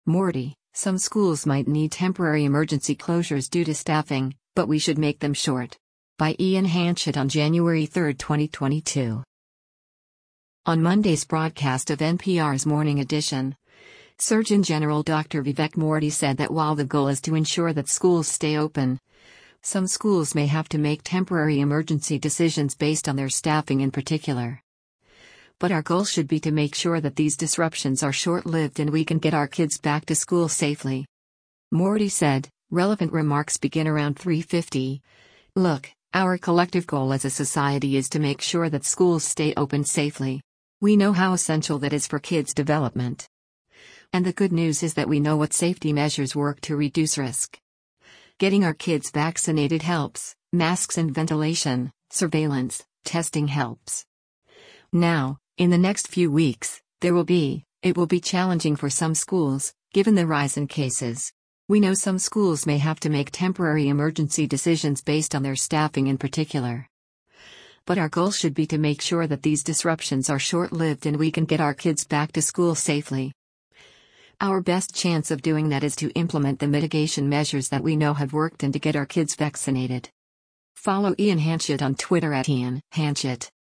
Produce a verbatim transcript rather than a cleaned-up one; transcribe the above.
Morty, some schools might need temporary emergency closures due to staffing, but we should make them short. By Ian Hanchett on January third, twenty twenty-two. On Monday's broadcast of N P R's Morning Edition, Surgeon General Doctor Vivek Murthy said that while the goal is to ensure that schools stay open, some schools may have to make temporary emergency decisions based on their staffing in particular. But our goal should be to make sure that these disruptions are short-lived and we can get our kids back to school safely. Murthy said, relevant remarks begin around three fifty. Look, our collective goal as a society is to make sure that schools stay open safely. We know how essential that is for kids' development. And the good news is that we know what safety measures work to reduce risk. Getting our kids vaccinated helps, masks and ventilation, surveillance, testing helps. Now, in the next few weeks, there will be, it will be challenging for some schools, given the rise in cases. We know some schools may have to make temporary emergency decisions based on their staffing in particular. But our goal should be to make sure that these disruptions are short-lived and we can get our kids back to school safely. Our best chance of doing that is to implement the mitigation measures that we know have worked and to get our kids vaccinated. Follow Ian Hanchett on Twitter at Ian Hanchett.